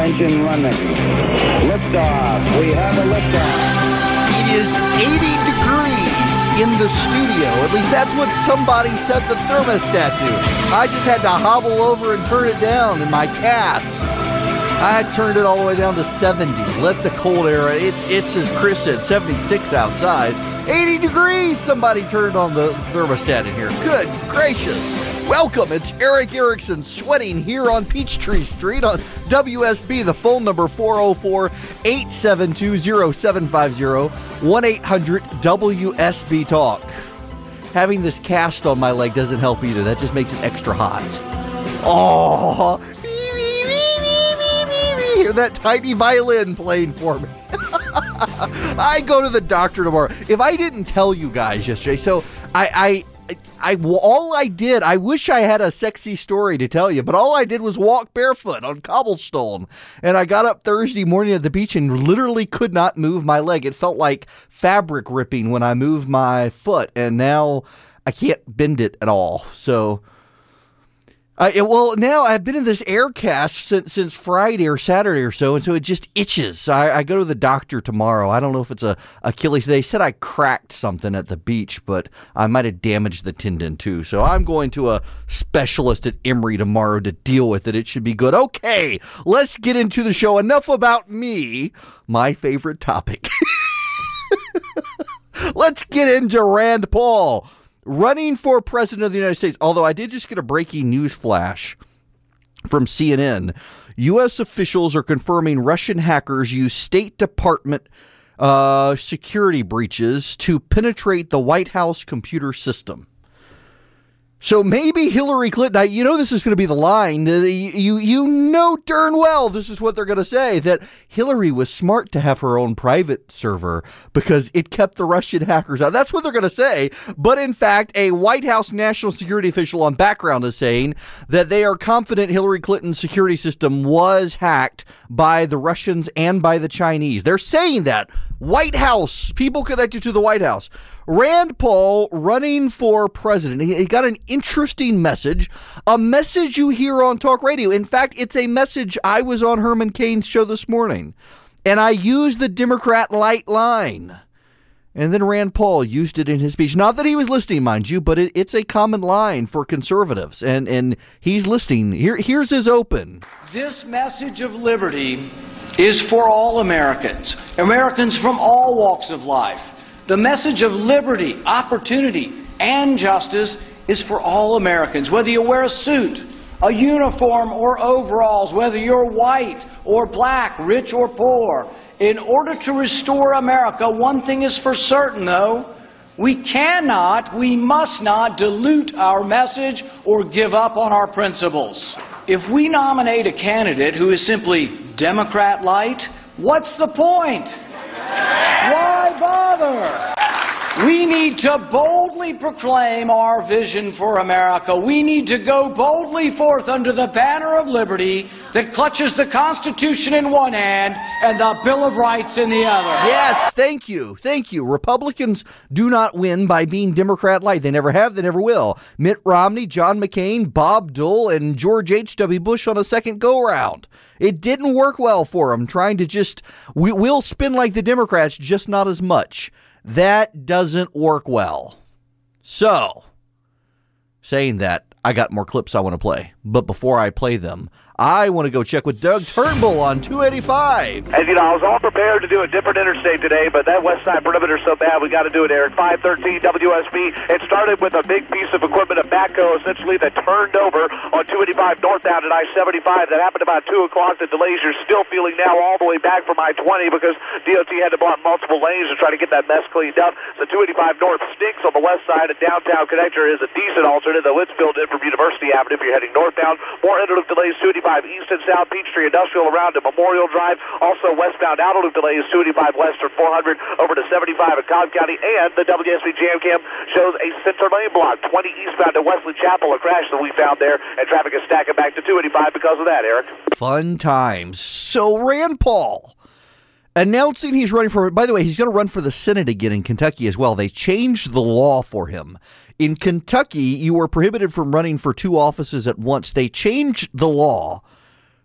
engine running. Liftoff. We have a liftoff. It is 80 degrees in the studio. At least that's what somebody set the thermostat to. I just had to hobble over and turn it down in my cast. I had turned it all the way down to 70. Let the cold air. It's as Chris said, 76 outside. 80 degrees. Somebody turned on the thermostat in here. Good gracious. Welcome. It's Eric Erickson sweating here on Peachtree Street on WSB. The phone number 404-872-0750, 1-800-WSB Talk. Having this cast on my leg doesn't help either. That just makes it extra hot. Oh, hear that tiny violin playing for me. I go to the doctor tomorrow. If I didn't tell you guys yesterday, so I wish I had a sexy story to tell you, but all I did was walk barefoot on cobblestone. And I got up Thursday morning at the beach and literally could not move my leg. It felt like fabric ripping when I moved my foot, and now I can't bend it at all. So, now I've been in this air cast since Friday or Saturday or so, and so it just itches. I go to the doctor tomorrow. I don't know if it's a Achilles. They said I cracked something at the beach, but I might have damaged the tendon too. So I'm going to a specialist at Emory tomorrow to deal with it. It should be good. Okay, let's get into the show. Enough about me, my favorite topic. Let's get into Rand Paul running for president of the United States. Although I did just get a breaking news flash from CNN. U.S. officials are confirming Russian hackers use State Department security breaches to penetrate the White House computer system. So maybe Hillary Clinton, this is going to be the line. You know darn well this is what they're going to say, that Hillary was smart to have her own private server because it kept the Russian hackers out. That's what they're going to say. But in fact, a White House national security official on background is saying that they are confident Hillary Clinton's security system was hacked by the Russians and by the Chinese. They're saying that. White House, people connected to the White House. Rand Paul running for president. He got an interesting message, a message you hear on talk radio. In fact, it's a message I was on Herman Cain's show this morning, and I used the Democrat light line. And then Rand Paul used it in his speech. Not that he was listening, mind you, but it's a common line for conservatives, and he's listening. Here's his open. This message of liberty is for all Americans, Americans from all walks of life. The message of liberty, opportunity, and justice is for all Americans, whether you wear a suit, a uniform, or overalls, whether you're white or black, rich or poor. In order to restore America, one thing is for certain, though. We must not dilute our message or give up on our principles. If we nominate a candidate who is simply Democrat light, what's the point? Why bother? We need to boldly proclaim our vision for America. We need to go boldly forth under the banner of liberty that clutches the Constitution in one hand and the Bill of Rights in the other. Yes, thank you. Thank you. Republicans do not win by being Democrat light. They never have. They never will. Mitt Romney, John McCain, Bob Dole, and George H.W. Bush on a second go-round. It didn't work well for them, trying to we'll spin like the Democrats, just not as much. That doesn't work well. So, saying that, I got more clips I want to play. But before I play them, I want to go check with Doug Turnbull on 285. As you know, I was all prepared to do a different interstate today, but that west side perimeter is so bad, we got to do it, Eric. 513 WSB. It started with a big piece of equipment, a backhoe, essentially, that turned over on 285 northbound at I-75. That happened about 2 o'clock. The delays you're still feeling now all the way back from I-20 because DOT had to block multiple lanes to try to get that mess cleaned up. So 285 north stinks on the west side. A downtown connector is a decent alternate, though it's filled in from University Avenue if you're heading northbound. More interloop delays, 285 east and south, Peachtree Industrial around to Memorial Drive. Also westbound outer loop delays, 285 western 400 over to 75 at Cobb County. And the WSB Jam Cam shows a center lane block, 20 eastbound to Wesley Chapel, a crash that we found there. And traffic is stacking back to 285 because of that, Eric. Fun times. So Rand Paul announcing he's running for, by the way, he's going to run for the Senate again in Kentucky as well. They changed the law for him. In Kentucky, you were prohibited from running for 2 offices at once. They changed the law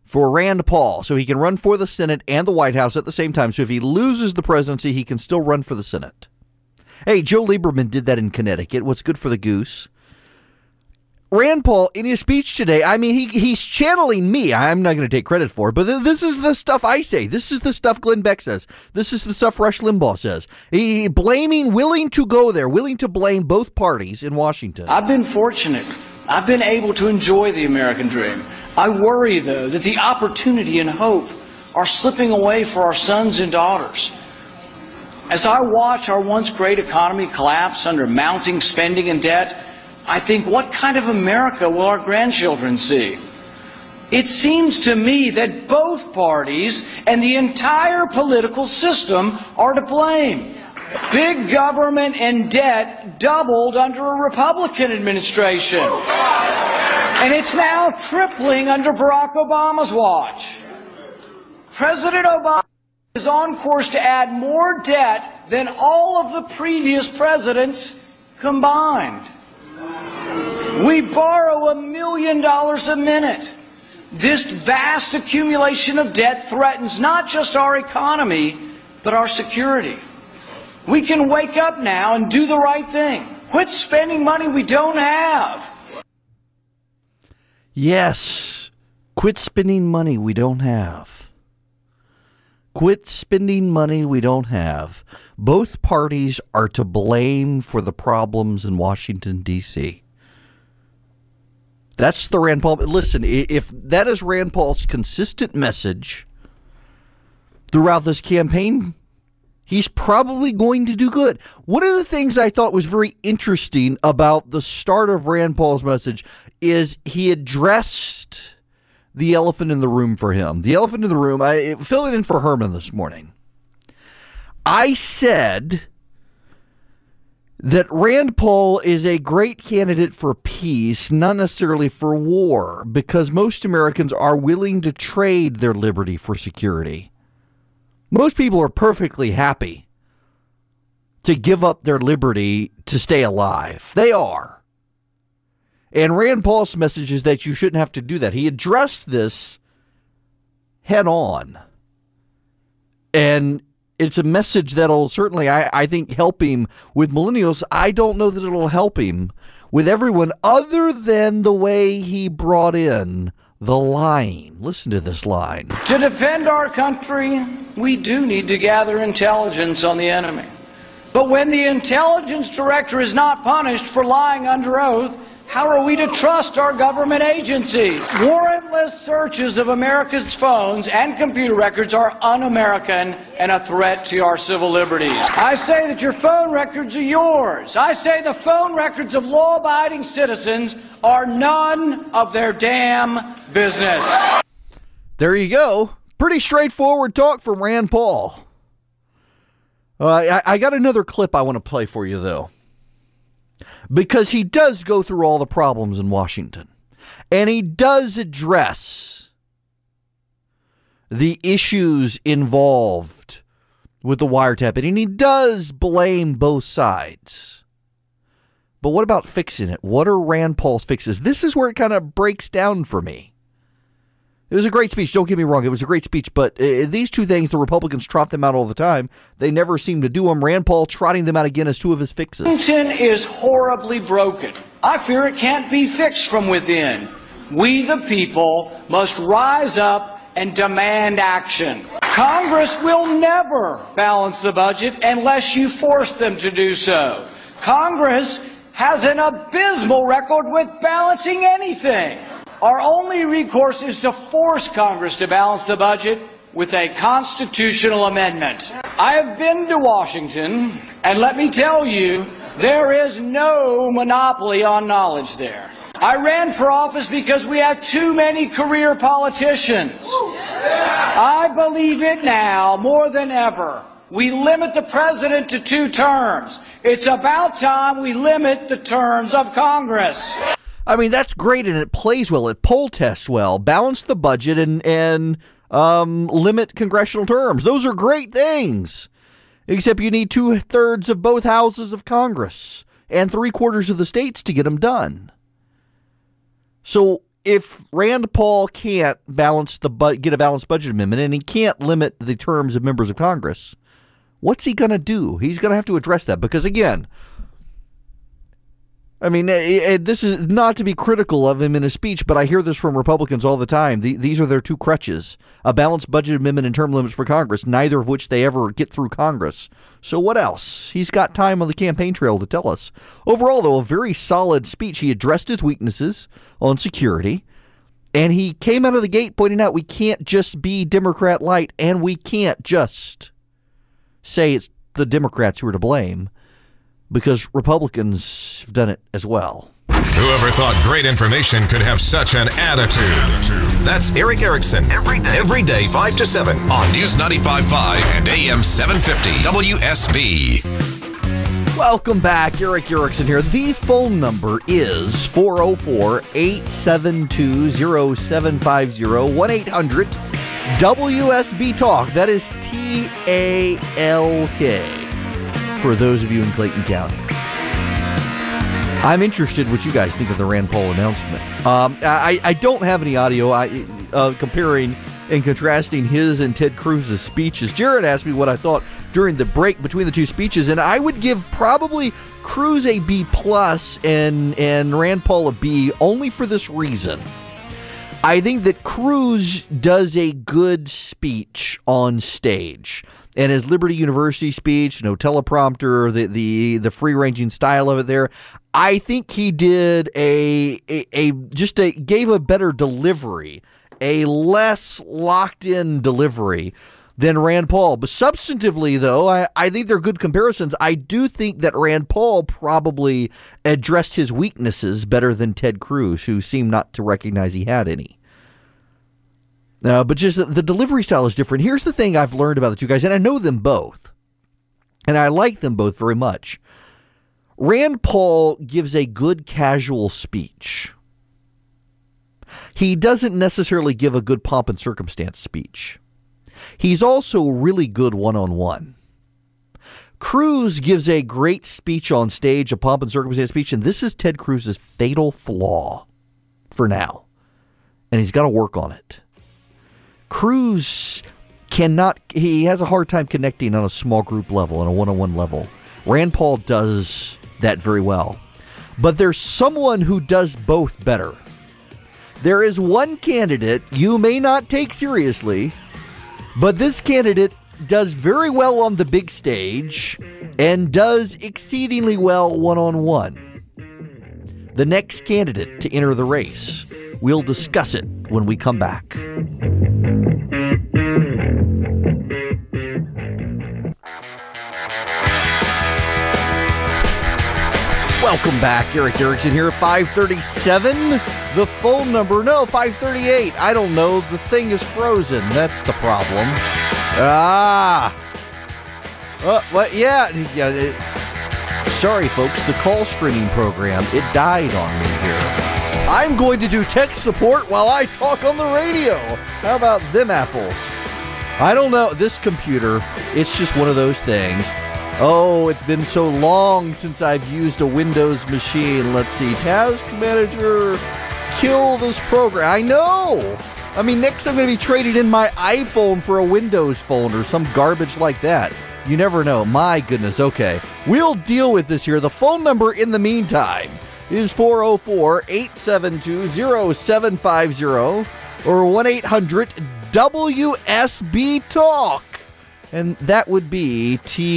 for Rand Paul so he can run for the Senate and the White House at the same time. So if he loses the presidency, he can still run for the Senate. Hey, Joe Lieberman did that in Connecticut. What's good for the goose? Rand Paul, in his speech today, I mean, he's channeling me. I'm not going to take credit for it, but this is the stuff I say. This is the stuff Glenn Beck says. This is the stuff Rush Limbaugh says. He willing to go there, willing to blame both parties in Washington. I've been fortunate. I've been able to enjoy the American dream. I worry, though, that the opportunity and hope are slipping away for our sons and daughters. As I watch our once great economy collapse under mounting spending and debt, I think, what kind of America will our grandchildren see? It seems to me that both parties and the entire political system are to blame. Big government and debt doubled under a Republican administration. And it's now tripling under Barack Obama's watch. President Obama is on course to add more debt than all of the previous presidents combined. We borrow $1 million a minute. This vast accumulation of debt threatens not just our economy, but our security. We can wake up now and do the right thing. Quit spending money we don't have. Yes. Quit spending money we don't have. Quit spending money we don't have. Both parties are to blame for the problems in Washington, D.C. That's the Rand Paul. Listen, if that is Rand Paul's consistent message throughout this campaign, he's probably going to do good. One of the things I thought was very interesting about the start of Rand Paul's message is he addressed the elephant in the room for him. The elephant in the room, filling in for Herman this morning. I said that Rand Paul is a great candidate for peace, not necessarily for war, because most Americans are willing to trade their liberty for security. Most people are perfectly happy to give up their liberty to stay alive. They are. And Rand Paul's message is that you shouldn't have to do that. He addressed this head on. And it's a message that'll certainly, I think, help him with millennials. I don't know that it'll help him with everyone other than the way he brought in the lying. Listen to this line. To defend our country, we do need to gather intelligence on the enemy. But when the intelligence director is not punished for lying under oath, how are we to trust our government agencies? Warrantless searches of America's phones and computer records are un-American and a threat to our civil liberties. I say that your phone records are yours. I say the phone records of law-abiding citizens are none of their damn business. There you go. Pretty straightforward talk from Rand Paul. I got another clip I want to play for you, though, because he does go through all the problems in Washington, and he does address the issues involved with the wiretapping, and he does blame both sides. But what about fixing it? What are Rand Paul's fixes? This is where it kind of breaks down for me. It was a great speech. Don't get me wrong. It was a great speech. But these two things, the Republicans trot them out all the time. They never seem to do them. Rand Paul trotting them out again as two of his fixes. Washington is horribly broken. I fear it can't be fixed from within. We, the people, must rise up and demand action. Congress will never balance the budget unless you force them to do so. Congress has an abysmal record with balancing anything. Our only recourse is to force Congress to balance the budget with a constitutional amendment. I have been to Washington, and let me tell you, there is no monopoly on knowledge there. I ran for office because we have too many career politicians. I believe it now more than ever. We limit the president to 2 terms. It's about time we limit the terms of Congress. I mean, that's great, and it plays well. It poll tests well. Balance the budget and limit congressional terms. Those are great things. Except you need 2/3 of both houses of Congress and 3/4 of the states to get them done. So if Rand Paul can't get a balanced budget amendment, and he can't limit the terms of members of Congress, what's he going to do? He's going to have to address that because, again, I mean, this is not to be critical of him in his speech, but I hear this from Republicans all the time. These are their two crutches: a balanced budget amendment and term limits for Congress, neither of which they ever get through Congress. So what else? He's got time on the campaign trail to tell us. Overall, though, a very solid speech. He addressed his weaknesses on security, and he came out of the gate pointing out we can't just be Democrat light, and we can't just say it's the Democrats who are to blame, because Republicans have done it as well. Whoever thought great information could have such an attitude? That's Eric Erickson. Every day 5 to 7 on News 95.5 and AM 750 WSB. Welcome back. Eric Erickson here. The phone number is 404-872-0750, 1-800-WSB Talk. That is TALK. For those of you in Clayton County. I'm interested what you guys think of the Rand Paul announcement. I don't have any audio comparing and contrasting his and Ted Cruz's speeches. Jared asked me what I thought during the break between the two speeches, and I would give probably Cruz a B+ and Rand Paul a B, only for this reason. I think that Cruz does a good speech on stage. And his Liberty University speech, no teleprompter, the free-ranging style of it there, I think he did gave a better delivery, a less locked-in delivery than Rand Paul. But substantively, though, I think they're good comparisons. I do think that Rand Paul probably addressed his weaknesses better than Ted Cruz, who seemed not to recognize he had any. But just the delivery style is different. Here's the thing I've learned about the two guys, and I know them both, and I like them both very much. Rand Paul gives a good casual speech. He doesn't necessarily give a good pomp and circumstance speech. He's also really good one-on-one. Cruz gives a great speech on stage, a pomp and circumstance speech, and this is Ted Cruz's fatal flaw for now, and he's got to work on it. Cruz he has a hard time connecting on a small group level, on a one-on-one level. Rand Paul does that very well. But there's someone who does both better. There is one candidate you may not take seriously, but this candidate does very well on the big stage and does exceedingly well one-on-one. The next candidate to enter the race. We'll discuss it when we come back. Welcome back. Eric Erickson here, 537. The phone number, no, 538. I don't know. The thing is frozen. That's the problem. What? Yeah. Sorry, folks. The call screening program, it died on me here. I'm going to do tech support while I talk on the radio. How about them apples? I don't know. This computer, it's just one of those things. Oh, it's been so long since I've used a Windows machine. Let's see. Task Manager, kill this program. I know. I mean, next I'm going to be trading in my iPhone for a Windows phone or some garbage like that. You never know. My goodness. Okay. We'll deal with this here. The phone number in the meantime is 404-872-0750 or 1-800-WSB-TALK. And that would be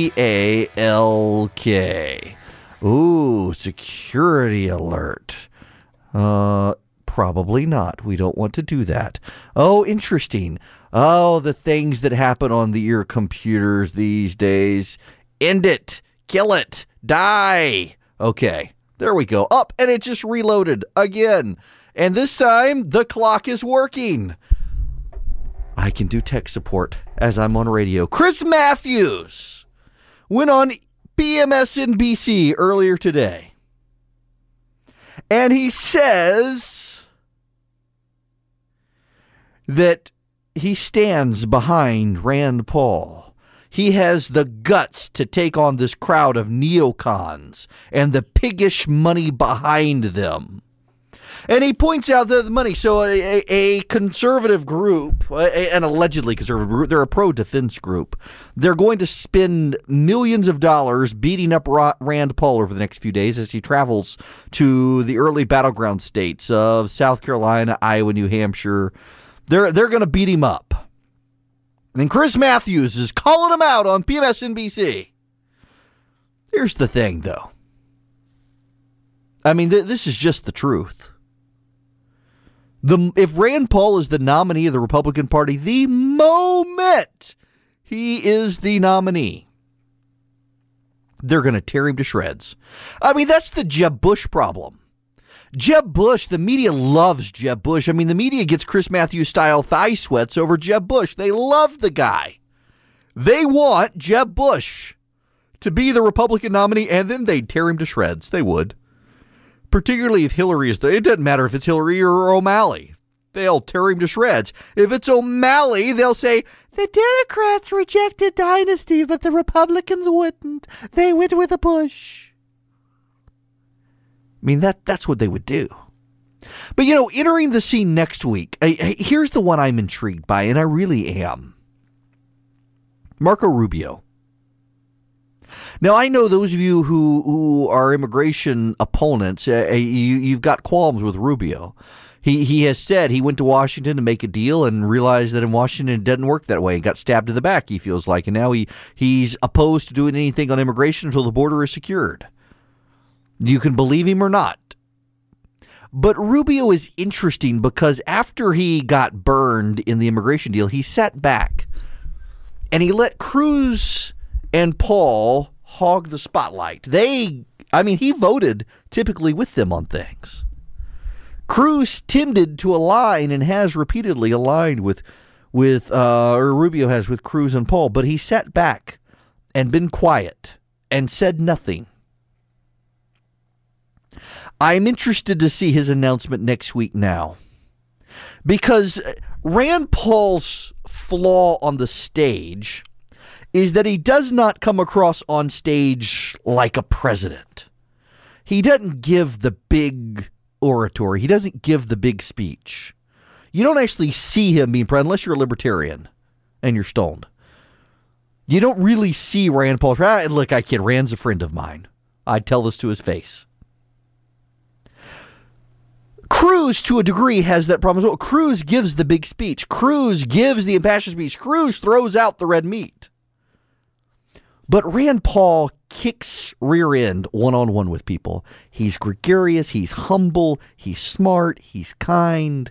TALK. Ooh, security alert. Probably not. We don't want to do that. Oh, interesting. Oh, the things that happen on your computers these days. End it. Kill it. Die. Okay, there we go. Up, and it just reloaded again. And this time, the clock is working. I can do tech support as I'm on radio. Chris Matthews went on PMSNBC earlier today. And he says that he stands behind Rand Paul. He has the guts to take on this crowd of neocons and the piggish money behind them. And he points out the money. So a conservative group, an allegedly conservative group, they're a pro-defense group. They're going to spend millions of dollars beating up Rand Paul over the next few days as he travels to the early battleground states of South Carolina, Iowa, New Hampshire. They're going to beat him up. And Chris Matthews is calling him out on PMSNBC. Here's the thing, though. I mean, this is just the truth. If Rand Paul is the nominee of the Republican Party, the moment he is the nominee, they're going to tear him to shreds. I mean, that's the Jeb Bush problem. Jeb Bush, the media loves Jeb Bush. I mean, the media gets Chris Matthews-style thigh sweats over Jeb Bush. They love the guy. They want Jeb Bush to be the Republican nominee, and then they'd tear him to shreds. They would. Particularly if Hillary is there. It doesn't matter if it's Hillary or O'Malley. They'll tear him to shreds. If it's O'Malley, they'll say, the Democrats rejected Dynasty, but the Republicans wouldn't. They went with a Bush. I mean, that's what they would do. But, entering the scene next week, here's the one I'm intrigued by, and I really am. Marco Rubio. Now, I know those of you who are immigration opponents, you've got qualms with Rubio. He has said he went to Washington to make a deal and realized that in Washington it doesn't work that way and got stabbed in the back, he feels like. And now he's opposed to doing anything on immigration until the border is secured. You can believe him or not. But Rubio is interesting because after he got burned in the immigration deal, he sat back and he let Cruz and Paul hog the spotlight. He voted typically with them on things. Cruz tended to align and has repeatedly aligned with Rubio has with Cruz and Paul, but he sat back and been quiet and said nothing. I'm interested to see his announcement next week now, because Rand Paul's flaw on the stage is that he does not come across on stage like a president. He doesn't give the big oratory. He doesn't give the big speech. You don't actually see him being president unless you're a libertarian and you're stoned. You don't really see Rand Paul. Look, I kid. Rand's a friend of mine. I'd tell this to his face. Cruz, to a degree, has that problem as well. Cruz gives the big speech. Cruz gives the impassioned speech. Cruz throws out the red meat. But Rand Paul kicks rear end one-on-one with people. He's gregarious, he's humble, he's smart, he's kind.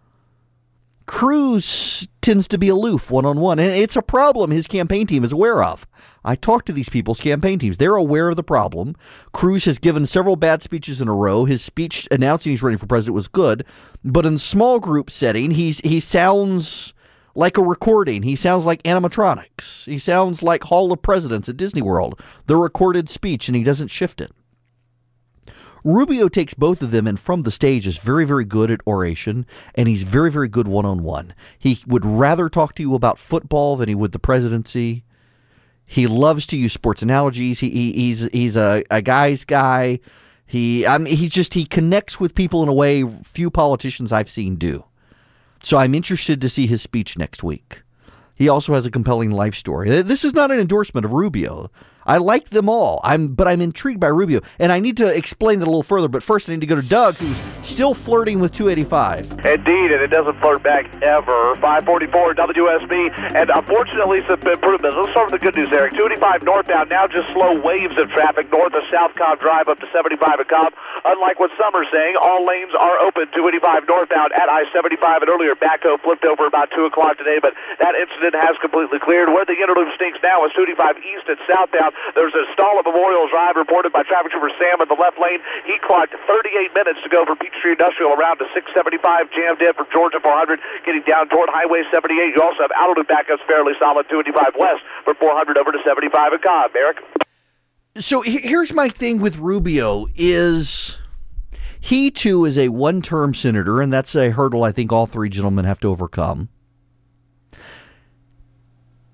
Cruz tends to be aloof one-on-one, and it's a problem his campaign team is aware of. I talked to these people's campaign teams. They're aware of the problem. Cruz has given several bad speeches in a row. His speech announcing he's running for president was good, but in small group setting, he sounds like a recording. He sounds like animatronics. He sounds like Hall of Presidents at Disney World, the recorded speech, and he doesn't shift it. Rubio takes both of them and from the stage is very, very good at oration, and he's very, very good one-on-one. He would rather talk to you about football than he would the presidency. He loves to use sports analogies. He's a guy's guy. He connects with people in a way few politicians I've seen do. So I'm interested to see his speech next week. He also has a compelling life story. This is not an endorsement of Rubio. I like them all, but I'm intrigued by Rubio, and I need to explain that a little further. But first, I need to go to Doug, who's still flirting with 285. Indeed, and it doesn't flirt back ever. 544 WSB, and unfortunately some improvements. Let's start with the good news, Eric. 285 northbound, now just slow waves of traffic north of South Cobb Drive up to 75 at Cobb. Unlike what some are saying, all lanes are open. 285 northbound at I-75, and earlier backhoe flipped over about 2 o'clock today, but that incident has completely cleared. Where the interloop stinks now is 285 east and southbound. There's a stall at Memorial Drive reported by traffic trooper Sam in the left lane. He clocked 38 minutes to go for Peachtree Industrial around to 675, jammed in from Georgia 400, getting down toward Highway 78. You also have out-of-loop backups fairly solid, 285 west from 400 over to 75 at Cobb. Eric? So here's my thing with Rubio is he, too, is a one-term senator, and that's a hurdle I think all three gentlemen have to overcome.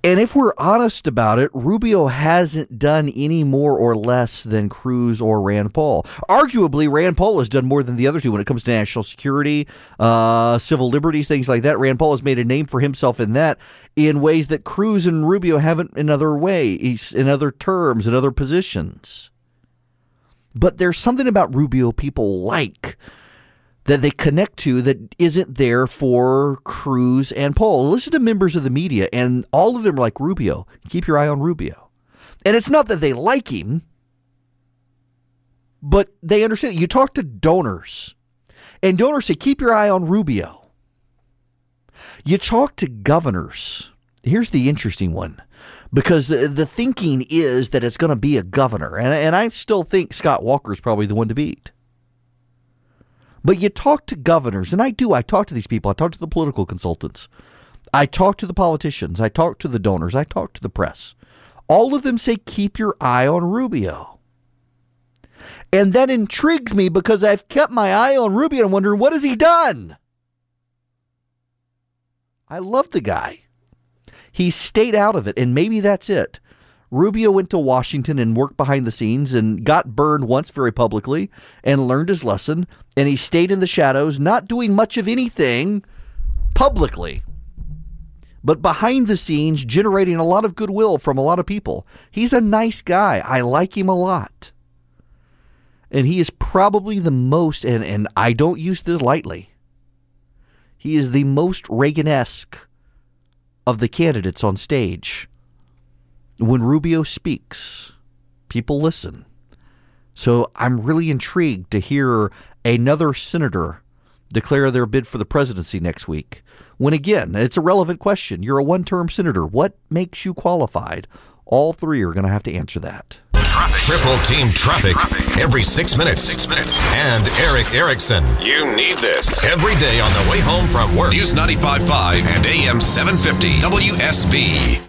And if we're honest about it, Rubio hasn't done any more or less than Cruz or Rand Paul. Arguably, Rand Paul has done more than the other two when it comes to national security, civil liberties, things like that. Rand Paul has made a name for himself in that in ways that Cruz and Rubio haven't in other ways, in other terms, in other positions. But there's something about Rubio people like that they connect to that isn't there for Cruz and Paul. Listen to members of the media, and all of them are like, Rubio, keep your eye on Rubio. And it's not that they like him, but they understand. You talk to donors, and donors say, keep your eye on Rubio. You talk to governors. Here's the interesting one, because the thinking is that it's going to be a governor, and I still think Scott Walker is probably the one to beat. But you talk to governors, and I talk to these people. I talk to the political consultants. I talk to the politicians. I talk to the donors. I talk to the press. All of them say, keep your eye on Rubio. And that intrigues me because I've kept my eye on Rubio and wondering, what has he done? I love the guy. He stayed out of it, and maybe that's it. Rubio went to Washington and worked behind the scenes and got burned once very publicly and learned his lesson. And he stayed in the shadows, not doing much of anything publicly, but behind the scenes, generating a lot of goodwill from a lot of people. He's a nice guy. I like him a lot. And he is probably the most, and I don't use this lightly, he is the most Reagan-esque of the candidates on stage. When Rubio speaks, people listen. So I'm really intrigued to hear another senator declare their bid for the presidency next week. When, again, it's a relevant question. You're a one-term senator. What makes you qualified? All three are going to have to answer that. Triple team traffic every 6 minutes. And Eric Erickson. You need this every day on the way home from work. News 95.5 and AM 750 WSB.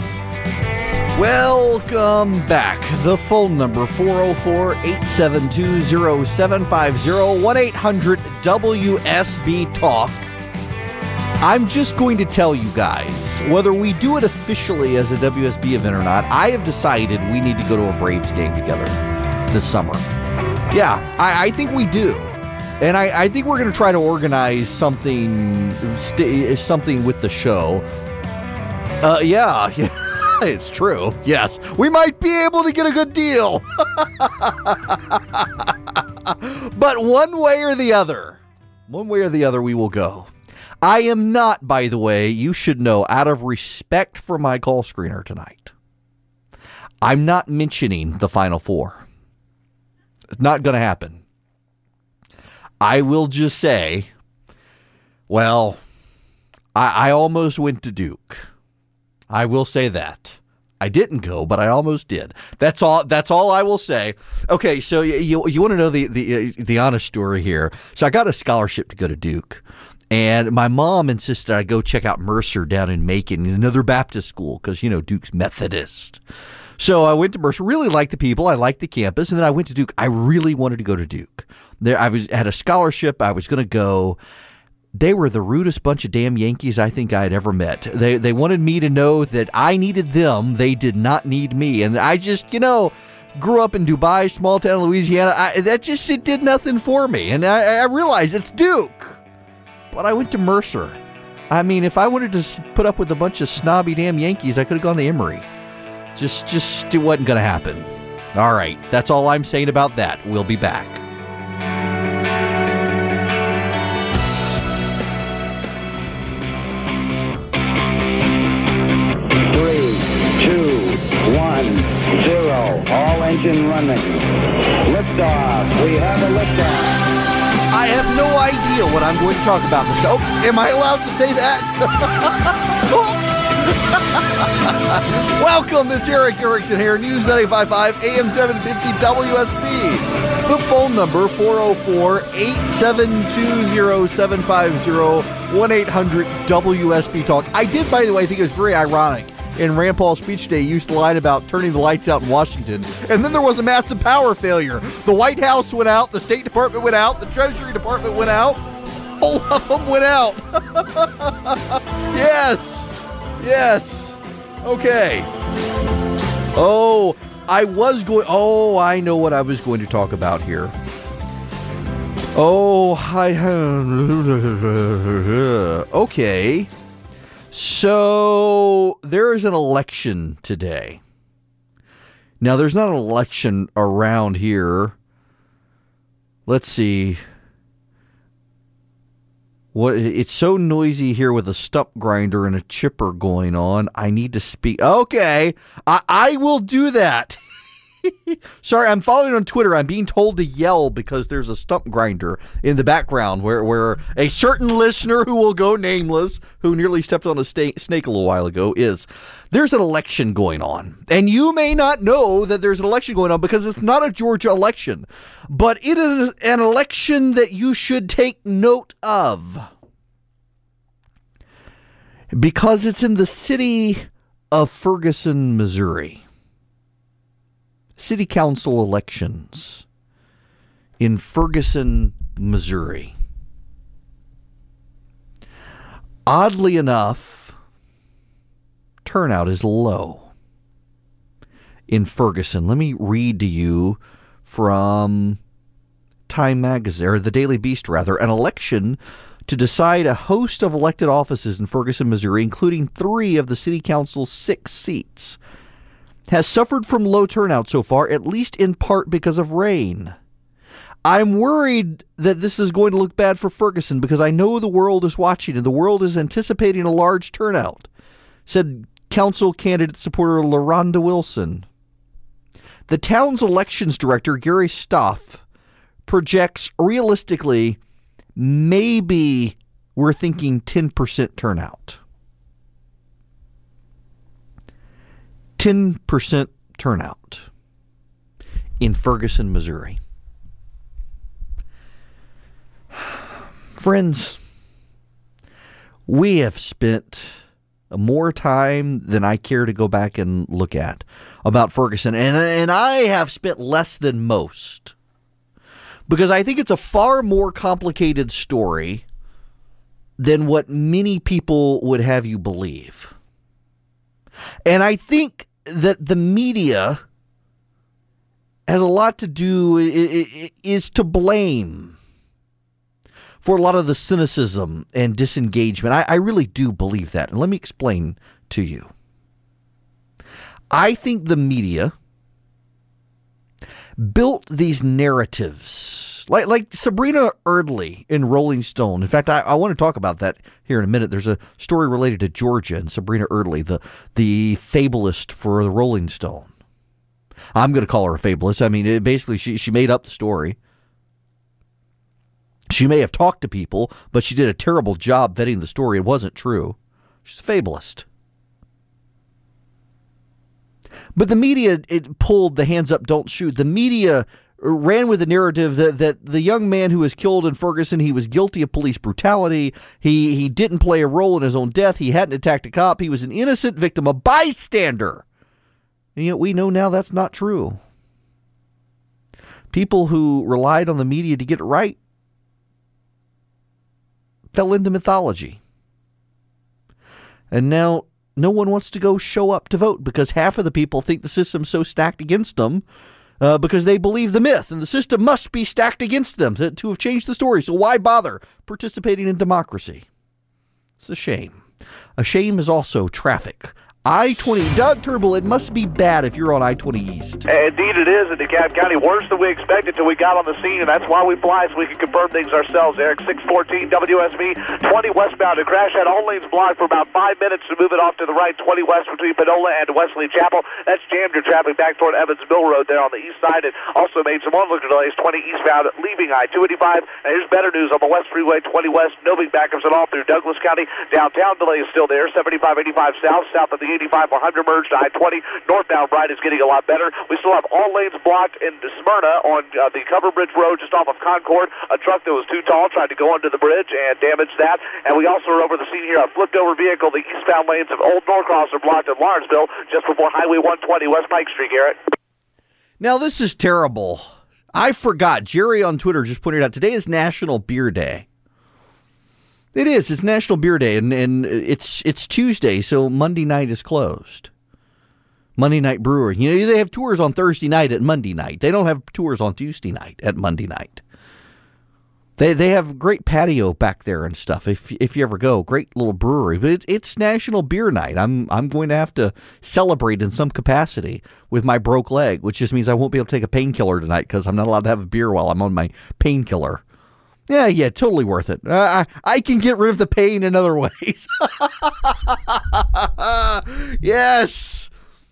Welcome back. The phone number, 404-872-0750, 1-800-WSB-TALK. I'm just going to tell you guys, whether we do it officially as a WSB event or not, I have decided we need to go to a Braves game together this summer. Yeah, I think we do. And I think we're going to try to organize something with the show. Yeah. It's true. Yes. We might be able to get a good deal. But one way or the other, we will go. I am not, by the way, you should know, out of respect for my call screener tonight, I'm not mentioning the Final Four. It's not going to happen. I will just say, well, I almost went to Duke. I will say that. I didn't go, but I almost did. That's all I will say. Okay, so you want to know the honest story here. So I got a scholarship to go to Duke, and my mom insisted I go check out Mercer down in Macon, another Baptist school, because, Duke's Methodist. So I went to Mercer, really liked the people, I liked the campus, and then I went to Duke. I really wanted to go to Duke. Had a scholarship, I was going to go. They were the rudest bunch of damn Yankees I think I had ever met. They wanted me to know that I needed them. They did not need me. And I just, grew up in Dubai, small town Louisiana. It did nothing for me. And I realized it's Duke. But I went to Mercer. I mean, if I wanted to put up with a bunch of snobby damn Yankees, I could have gone to Emory. Just it wasn't going to happen. All right. That's all I'm saying about that. We'll be back. 0, all engine running. Liftoff. We have a liftoff. I have no idea what I'm going to talk about this. Oh, am I allowed to say that? Welcome, it's Eric Erickson here, News 95.5, AM 750 WSB. The phone number, 404-872-0750, 1-800-WSB-TALK. I did, by the way, think it was very ironic. In Rand Paul's speech today, he used to lie about turning the lights out in Washington. And then there was a massive power failure. The White House went out, the State Department went out, the Treasury Department went out. All of them went out. Yes. Okay. I know what I was going to talk about here. Okay. So there is an election today. Now, there's not an election around here. Let's see. It's so noisy here with a stump grinder and a chipper going on. I need to speak. Okay, I will do that. Sorry, I'm following on Twitter. I'm being told to yell because there's a stump grinder in the background where a certain listener who will go nameless, who nearly stepped on a snake a little while ago, is. There's an election going on. And you may not know that there's an election going on because it's not a Georgia election. But it is an election that you should take note of. Because it's in the city of Ferguson, Missouri. City council elections in Ferguson, Missouri. Oddly enough, turnout is low in Ferguson. Let me read to you from Time Magazine, or the Daily Beast rather, an election to decide a host of elected offices in Ferguson, Missouri, including 3 of the city council's 6 seats, has suffered from low turnout so far, at least in part because of rain. I'm worried that this is going to look bad for Ferguson because I know the world is watching and the world is anticipating a large turnout, said council candidate supporter LaRonda Wilson. The town's elections director, Gary Stoff, projects realistically maybe we're thinking 10% turnout. 10% turnout in Ferguson, Missouri. Friends, we have spent more time than I care to go back and look at about Ferguson, and I have spent less than most because I think it's a far more complicated story than what many people would have you believe. And I think that the media has a lot to do, is to blame for a lot of the cynicism and disengagement. I really do believe that. And let me explain to you. I think the media built these narratives like Sabrina Erdely in Rolling Stone. In fact, I want to talk about that here in a minute. There's a story related to Georgia and Sabrina Erdely, the fabulist for the Rolling Stone. I'm going to call her a fabulist. I mean, basically, she made up the story. She may have talked to people, but she did a terrible job vetting the story. It wasn't true. She's a fabulist. But the media, it pulled the hands up, don't shoot. The media ran with the narrative that the young man who was killed in Ferguson, he was guilty of police brutality. He didn't play a role in his own death. He hadn't attacked a cop. He was an innocent victim, a bystander. And yet we know now that's not true. People who relied on the media to get it right fell into mythology. And now no one wants to go show up to vote because half of the people think the system's so stacked against them because they believe the myth and the system must be stacked against them to have changed the story. So why bother participating in democracy? It's a shame. A shame is also traffic. I-20, Doug Turnbull, it must be bad if you're on I-20 East. Indeed it is in DeKalb County. Worse than we expected till we got on the scene, and that's why we fly, so we can confirm things ourselves. Eric, 614 WSB, 20 westbound. A crash had all lanes blocked for about 5 minutes to move it off to the right, 20 west between Panola and Wesley Chapel. That's jammed your traffic back toward Evans Mill Road there on the east side. It also made some onlooker delays, 20 eastbound, leaving I-285. And here's better news on the West Freeway, 20 west, no big backups at all through Douglas County. Downtown delay is still there, 75-85 south of the 85-100 merge to I-20. Northbound right is getting a lot better. We still have all lanes blocked in Smyrna on the Cover Bridge Road just off of Concord. A truck that was too tall tried to go under the bridge and damaged that. And we also are over the scene here. A flipped-over vehicle. The eastbound lanes of Old Norcross are blocked in Lawrenceville just before Highway 120 West Pike Street, Garrett. Now, this is terrible. I forgot. Jerry on Twitter just pointed out today is National Beer Day. It is. It's National Beer Day, and it's Tuesday, so Monday night is closed. Monday Night Brewery. You know, they have tours on Thursday night at Monday night. They don't have tours on Tuesday night at Monday night. They have great patio back there and stuff. If you ever go, great little brewery. But it's National Beer Night. I'm going to have to celebrate in some capacity with my broke leg, which just means I won't be able to take a painkiller tonight because I'm not allowed to have a beer while I'm on my painkiller. Yeah, totally worth it. I can get rid of the pain in other ways. Yes.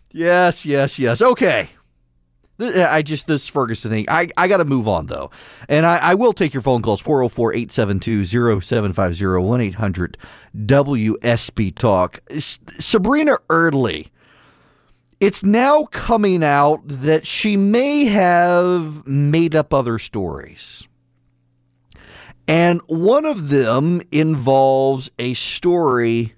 Okay. This Ferguson thing, I got to move on, though. And I will take your phone calls, 404-872-0750, 1-800-WSB Talk. Sabrina Erdely, it's now coming out that she may have made up other stories. And one of them involves a story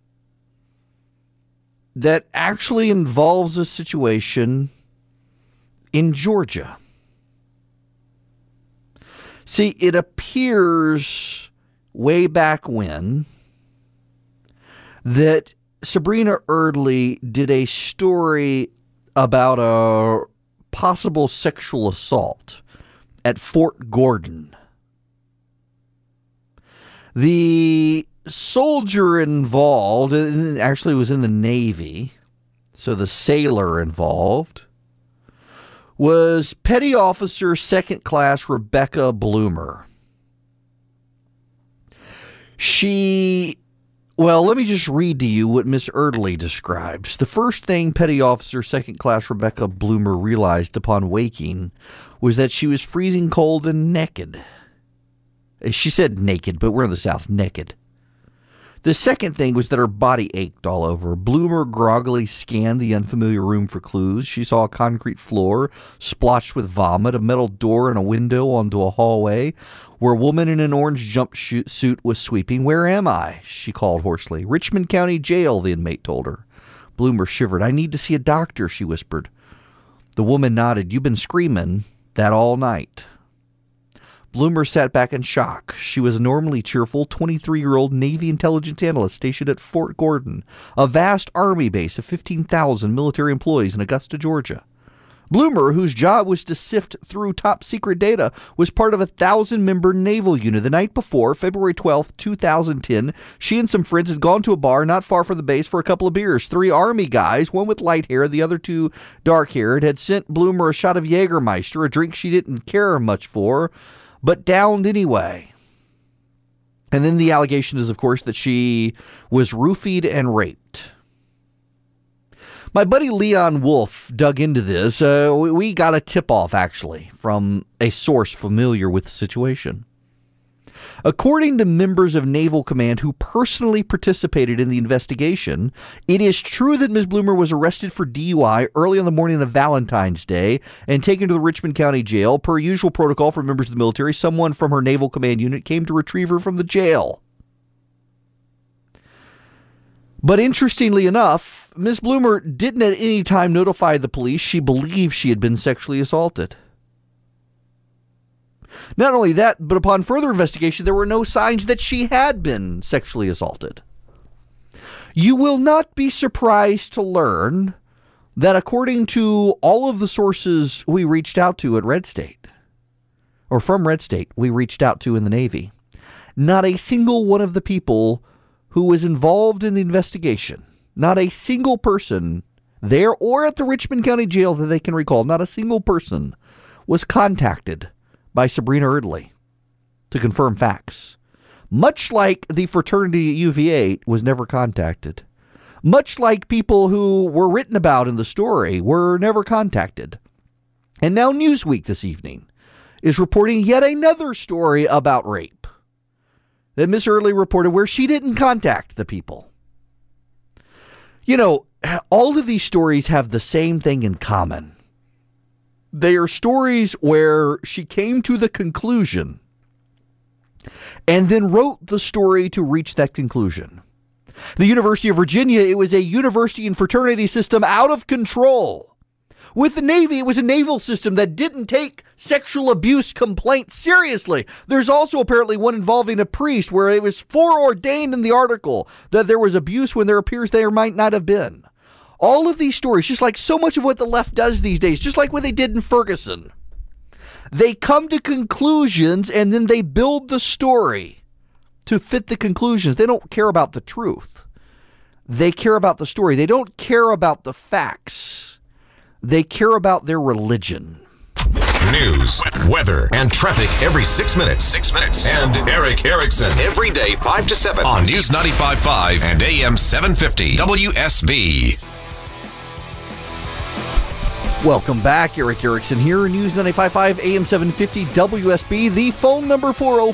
that actually involves a situation in Georgia. See, it appears way back when that Sabrina Erdely did a story about a possible sexual assault at Fort Gordon. The soldier involved, and actually was in the Navy, so the sailor involved, was Petty Officer Second Class Rebecca Bloomer. Let me just read to you what Miss Erdely describes. The first thing Petty Officer Second Class Rebecca Bloomer realized upon waking was that she was freezing cold and naked. She said naked, but we're in the South, naked. The second thing was that her body ached all over. Bloomer groggily scanned the unfamiliar room for clues. She saw a concrete floor splotched with vomit, a metal door and a window onto a hallway where a woman in an orange jumpsuit was sweeping. "Where am I?" she called hoarsely. "Richmond County Jail," the inmate told her. Bloomer shivered. "I need to see a doctor," she whispered. The woman nodded. "You've been screaming that all night." Bloomer sat back in shock. She was a normally cheerful 23-year-old Navy intelligence analyst stationed at Fort Gordon, a vast Army base of 15,000 military employees in Augusta, Georgia. Bloomer, whose job was to sift through top-secret data, was part of a 1,000-member naval unit. The night before, February 12, 2010, she and some friends had gone to a bar not far from the base for a couple of beers. 3 Army guys, one with light hair, the other 2 dark-haired, had sent Bloomer a shot of Jägermeister, a drink she didn't care much for, but downed anyway. And then the allegation is, of course, that she was roofied and raped. My buddy Leon Wolf dug into this. We got a tip-off, actually, from a source familiar with the situation. According to members of Naval Command who personally participated in the investigation, it is true that Ms. Bloomer was arrested for DUI early on the morning of Valentine's Day and taken to the Richmond County Jail. Per usual protocol for members of the military, someone from her Naval Command unit came to retrieve her from the jail. But interestingly enough, Ms. Bloomer didn't at any time notify the police she believed she had been sexually assaulted. Not only that, but upon further investigation, there were no signs that she had been sexually assaulted. You will not be surprised to learn that according to all of the sources we reached out to at Red State, or from Red State we reached out to in the Navy, not a single one of the people who was involved in the investigation, not a single person there or at the Richmond County Jail that they can recall, not a single person was contacted by Sabrina Erdely to confirm facts. Much like the fraternity at UVA was never contacted. Much like people who were written about in the story were never contacted. And now Newsweek this evening is reporting yet another story about rape that Miss Erdely reported where she didn't contact the people. You know, all of these stories have the same thing in common. They are stories where she came to the conclusion and then wrote the story to reach that conclusion. The University of Virginia, it was a university and fraternity system out of control. With the Navy, it was a naval system that didn't take sexual abuse complaints seriously. There's also apparently one involving a priest where it was foreordained in the article that there was abuse when there appears there might not have been. All of these stories, just like so much of what the left does these days, just like what they did in Ferguson, they come to conclusions and then they build the story to fit the conclusions. They don't care about the truth. They care about the story. They don't care about the facts. They care about their religion. News, weather, and traffic every 6 minutes. 6 minutes. And Eric Erickson every day 5 to 7 on News 95.5 and AM 750 WSB. Welcome back. Eric Erickson here, News 95.5 AM 750 WSB. The phone number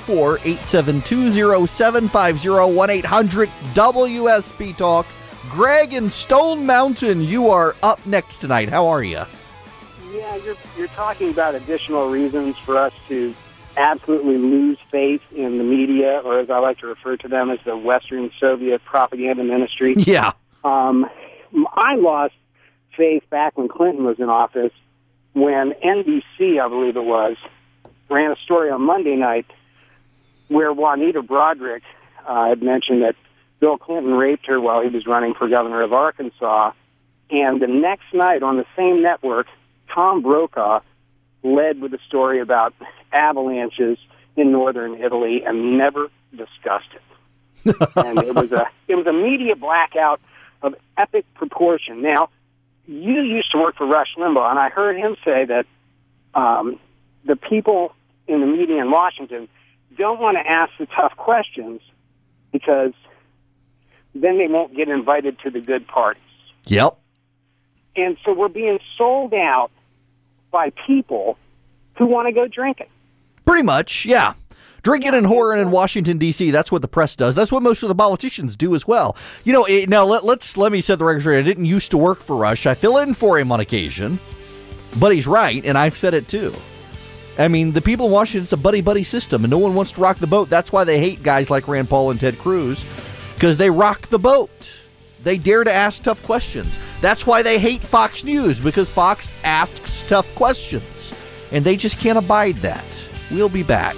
404-872-0750-1-800-WSB Talk. Greg in Stone Mountain, you are up next tonight. How are you? Yeah, you're talking about additional reasons for us to absolutely lose faith in the media, or as I like to refer to them as the Western Soviet propaganda ministry. Yeah. I lost faith back when Clinton was in office when NBC, I believe it was, ran a story on Monday night where Juanita Broaddrick had mentioned that Bill Clinton raped her while he was running for governor of Arkansas. And the next night on the same network, Tom Brokaw led with a story about avalanches in northern Italy and never discussed it. And it was a media blackout of epic proportion. Now, you used to work for Rush Limbaugh, and I heard him say that the people in the media in Washington don't want to ask the tough questions because then they won't get invited to the good parties. Yep. And so we're being sold out by people who want to go drinking. Pretty much, yeah. Drinking and whoring in Washington, D.C., that's what the press does. That's what most of the politicians do as well. You know, now let me set the record straight. I didn't used to work for Rush. I fill in for him on occasion. But he's right, and I've said it too. I mean, the people in Washington, it's a buddy-buddy system, and no one wants to rock the boat. That's why they hate guys like Rand Paul and Ted Cruz, because they rock the boat. They dare to ask tough questions. That's why they hate Fox News, because Fox asks tough questions. And they just can't abide that. We'll be back.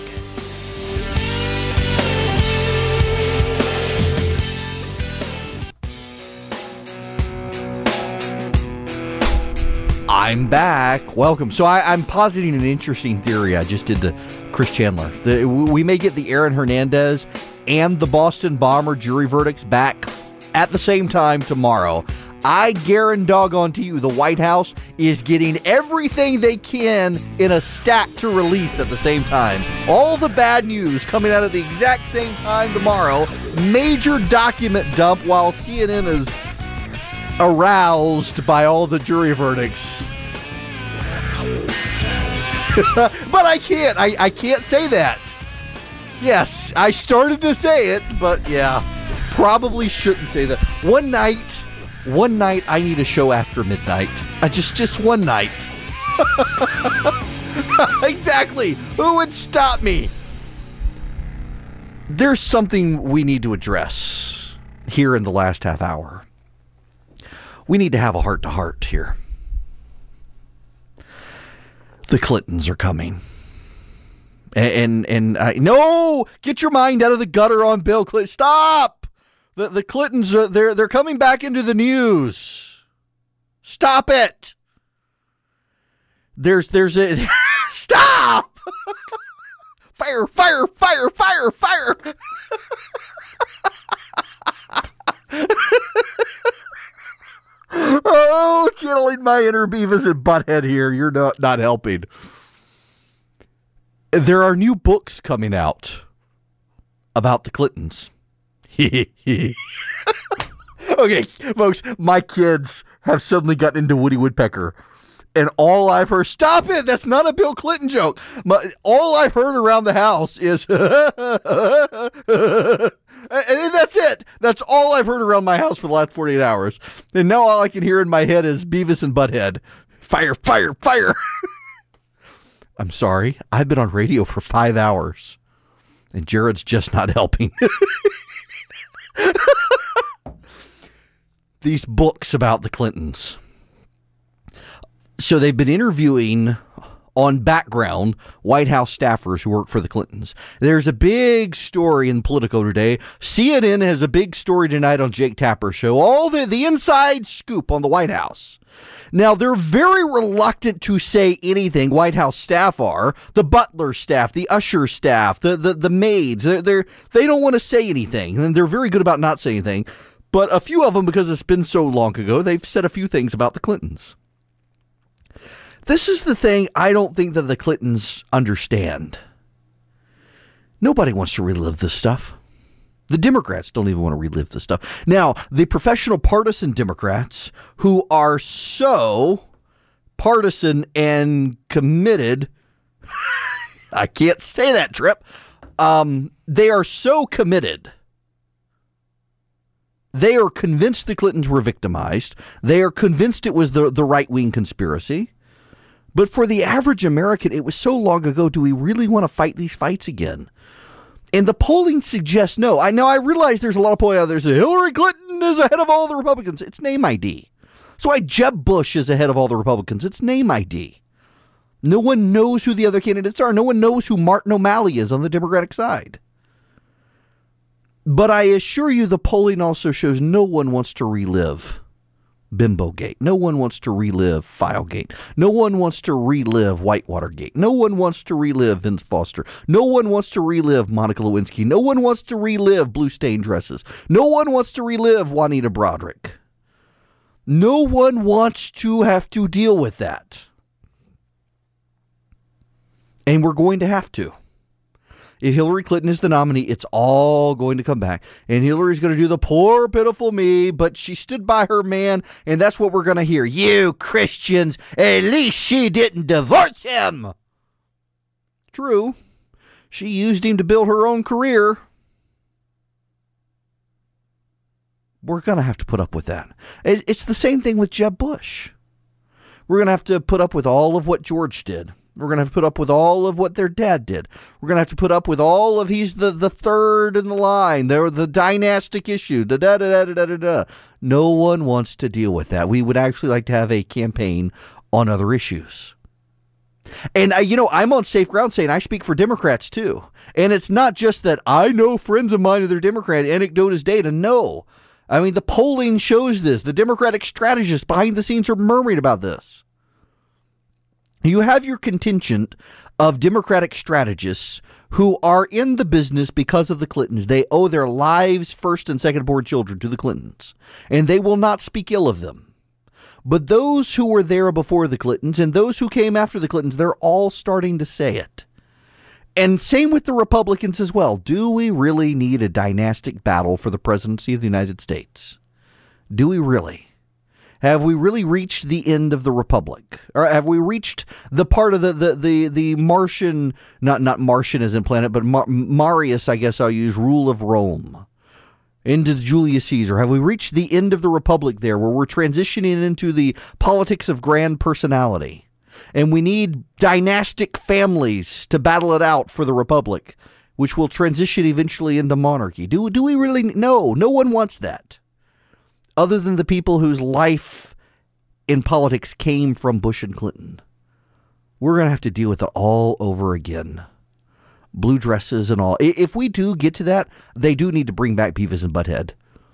I'm back. Welcome. So I'm positing an interesting theory I just did to Chris Chandler. We may get the Aaron Hernandez and the Boston Bomber jury verdicts back at the same time tomorrow. I guarantee you the White House is getting everything they can in a stack to release at the same time. All the bad news coming out at the exact same time tomorrow. Major document dump while CNN is aroused by all the jury verdicts. But I can't. I can't say that. Yes, I started to say it, but yeah, probably shouldn't say that. One night I need a show after midnight. Just one night. Exactly. Who would stop me? There's something we need to address here in the last half hour. We need to have a heart-to-heart here. The Clintons are coming. And no, get your mind out of the gutter on Bill Clinton. Stop! The Clintons are they're coming back into the news. Stop it. There's a stop. Fire. Oh, channeling my inner Beavis and Butthead here. You're not helping. There are new books coming out about the Clintons. Okay, folks, my kids have suddenly gotten into Woody Woodpecker. And all I've heard, stop it, that's not a Bill Clinton joke. All I've heard around the house is, and that's it. That's all I've heard around my house for the last 48 hours. And now all I can hear in my head is Beavis and Butthead. Fire. I'm sorry, I've been on radio for 5 hours. And Jared's just not helping. These books about the Clintons. So they've been interviewing on background White House staffers who work for the Clintons. There's a big story in Politico today. CNN has a big story tonight on Jake Tapper's show. All the inside scoop on the White House. Now, they're very reluctant to say anything. White House staff are. The butler staff, the usher staff, the maids. They don't want to say anything. And they're very good about not saying anything. But a few of them, because it's been so long ago, they've said a few things about the Clintons. This is the thing I don't think that the Clintons understand. Nobody wants to relive this stuff. The Democrats don't even want to relive this stuff. Now, the professional partisan Democrats who are so partisan and committed, I can't say that, Trip. They are so committed. They are convinced the Clintons were victimized. They are convinced it was the right-wing conspiracy. But for the average American, it was so long ago, do we really want to fight these fights again? And the polling suggests no. I realize there's a lot of polling out there that say Hillary Clinton is ahead of all the Republicans. It's name ID. So why Jeb Bush is ahead of all the Republicans. It's name ID. No one knows who the other candidates are. No one knows who Martin O'Malley is on the Democratic side. But I assure you the polling also shows no one wants to relive Bimbogate. No one wants to relive Filegate. No one wants to relive Whitewatergate. No one wants to relive Vince Foster. No one wants to relive Monica Lewinsky. No one wants to relive blue stained dresses. No one wants to relive Juanita Broderick. No one wants to have to deal with that. And we're going to have to. If Hillary Clinton is the nominee, it's all going to come back. And Hillary's going to do the poor, pitiful me, but she stood by her man, and that's what we're going to hear. You Christians, at least she didn't divorce him. True. She used him to build her own career. We're going to have to put up with that. It's the same thing with Jeb Bush. We're going to have to put up with all of what George did. We're going to have to put up with all of what their dad did. We're going to have to put up with all of he's the third in the line. They're the dynastic issue. No one wants to deal with that. We would actually like to have a campaign on other issues. And, I'm on safe ground saying I speak for Democrats, too. And it's not just that I know friends of mine who are Democrat. Anecdote is data. No. I mean, the polling shows this. The Democratic strategists behind the scenes are murmuring about this. You have your contingent of Democratic strategists who are in the business because of the Clintons. They owe their lives, first and second born children, to the Clintons, and they will not speak ill of them. But those who were there before the Clintons and those who came after the Clintons, they're all starting to say it. And same with the Republicans as well. Do we really need a dynastic battle for the presidency of the United States? Do we really? Have we really reached the end of the Republic? Or have we reached the part of the Martian, not Martian as in planet, but Marius, I guess I'll use, rule of Rome, into Julius Caesar? Have we reached the end of the Republic there, where we're transitioning into the politics of grand personality? And we need dynastic families to battle it out for the Republic, which will transition eventually into monarchy. Do we really? No one wants that. Other than the people whose life in politics came from Bush and Clinton. We're going to have to deal with it all over again. Blue dresses and all. If we do get to that, they do need to bring back Beavis and Butthead.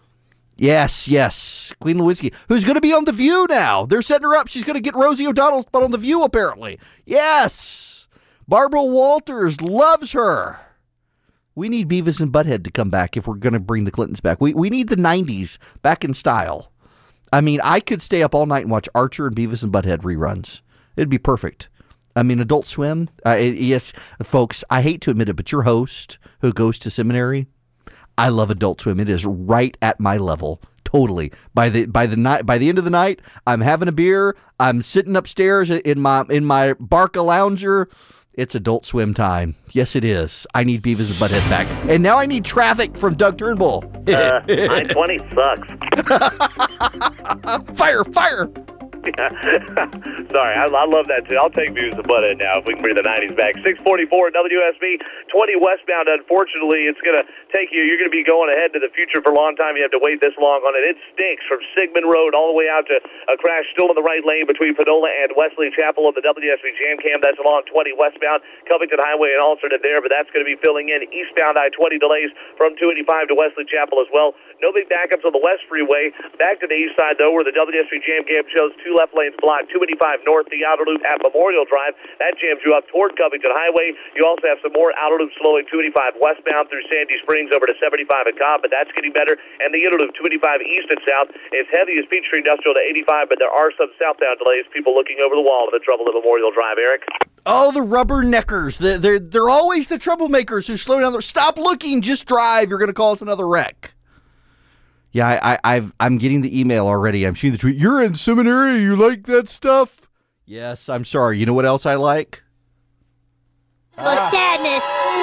Yes. Queen Lewinsky, who's going to be on The View now. They're setting her up. She's going to get Rosie O'Donnell's spot on The View, apparently. Yes. Barbara Walters loves her. We need Beavis and Butthead to come back if we're going to bring the Clintons back. We need the 90s back in style. I mean, I could stay up all night and watch Archer and Beavis and Butthead reruns. It'd be perfect. I mean, Adult Swim. Yes, folks, I hate to admit it, but your host who goes to seminary, I love Adult Swim. It is right at my level. Totally. By the end of the night, I'm having a beer. I'm sitting upstairs in my Barca lounger. It's Adult Swim time. Yes, it is. I need Beavis and Butthead back. And now I need Traffic from Doug Turnbull. I-20 sucks. Fire! Sorry, I love that too. I'll take Beavis and Butthead now if we can bring the 90s back. 644 WSB, 20 westbound. Unfortunately, it's going to take you. You're going to be going ahead to the future for a long time. You have to wait this long on it. It stinks from Sigmund Road all the way out to a crash still in the right lane between Panola and Wesley Chapel on the WSB Jam Cam. That's along 20 westbound. Covington Highway and alternate there, but that's going to be filling in. Eastbound I-20 delays from 285 to Wesley Chapel as well. No big backups on the West Freeway. Back to the east side, though, where the WSB Jam Cam shows two left lanes blocked. 285 north, the outer loop at Memorial Drive. That jams you up toward Covington Highway. You also have some more outer loop slowing 285 westbound through Sandy Springs over to 75 at Cobb, but that's getting better. And the inner loop 285 east and south is heavy as Peachtree Industrial to 85, but there are some southbound delays. People looking over the wall of the trouble at Memorial Drive. Eric? Oh, the rubberneckers. They're always the troublemakers who slow down. Stop looking, just drive. You're going to cause another wreck. Yeah, I'm getting the email already. I'm seeing the tweet. You're in seminary. You like that stuff? Yes, I'm sorry. You know what else I like? Sadness.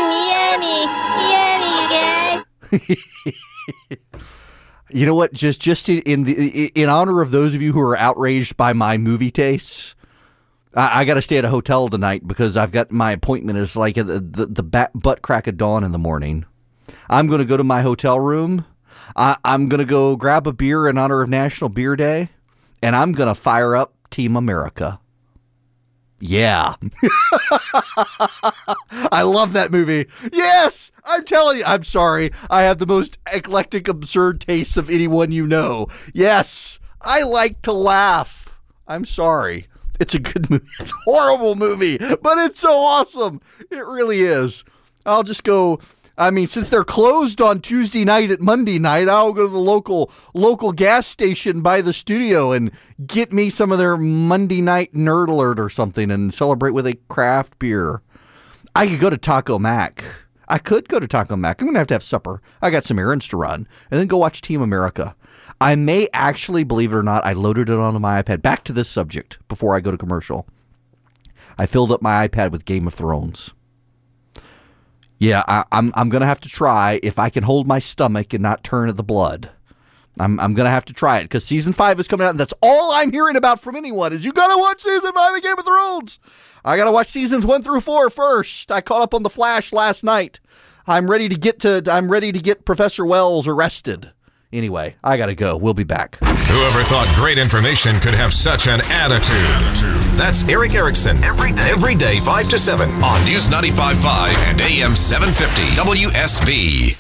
Yummy, you guys. You know what? Just in honor of those of you who are outraged by my movie tastes, I got to stay at a hotel tonight because I've got my appointment is like at the butt crack of dawn in the morning. I'm going to go to my hotel room. I'm going to go grab a beer in honor of National Beer Day, and I'm going to fire up Team America. Yeah. I love that movie. Yes, I'm telling you. I'm sorry. I have the most eclectic, absurd tastes of anyone you know. Yes, I like to laugh. I'm sorry. It's a good movie. It's a horrible movie, but it's so awesome. It really is. I'll just go... I mean, since they're closed on Tuesday night at Monday night, I'll go to the local gas station by the studio and get me some of their Monday night Nerd Alert or something and celebrate with a craft beer. I could go to Taco Mac. I'm going to have supper. I got some errands to run and then go watch Team America. I may actually, believe it or not, I loaded it onto my iPad. Back to this subject before I go to commercial. I filled up my iPad with Game of Thrones. Yeah, I'm going to have to try if I can hold my stomach and not turn to the blood. I'm going to have to try it because season 5 is coming out, and that's all I'm hearing about from anyone is you got to watch season 5 of Game of Thrones. I got to watch seasons 1 through 4 first. I caught up on The Flash last night. I'm ready to get Professor Wells arrested. Anyway, I got to go. We'll be back. Whoever thought great information could have such an attitude? That's Eric Erickson. Every day 5 to 7 on News 95.5 and AM 750 WSB.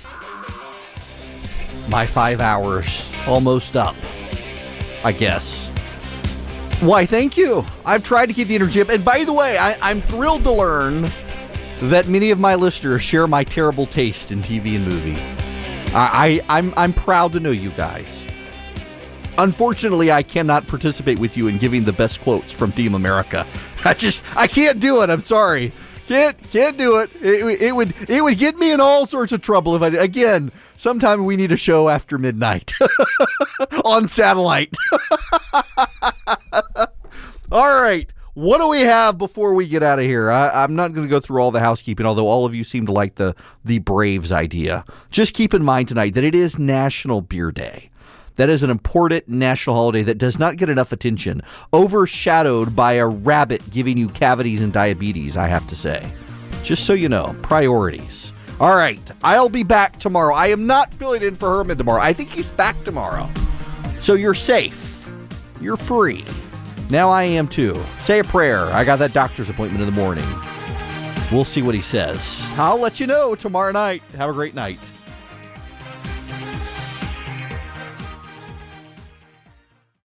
My 5 hours almost up, I guess. Why, thank you. I've tried to keep the energy up. And by the way, I'm thrilled to learn that many of my listeners share my terrible taste in TV and movie. I'm proud to know you guys. Unfortunately, I cannot participate with you in giving the best quotes from Team America. I can't do it. I'm sorry. Can't do it. It would get me in all sorts of trouble if I did. Again, sometime we need a show after midnight on satellite. All right. What do we have before we get out of here? I'm not going to go through all the housekeeping, although all of you seem to like the Braves idea. Just keep in mind tonight that it is National Beer Day. That is an important national holiday that does not get enough attention, overshadowed by a rabbit giving you cavities and diabetes, I have to say. Just so you know, priorities. All right, I'll be back tomorrow. I am not filling in for Herman tomorrow. I think he's back tomorrow. So you're safe. You're free. Now I am too. Say a prayer. I got that doctor's appointment in the morning. We'll see what he says. I'll let you know tomorrow night. Have a great night.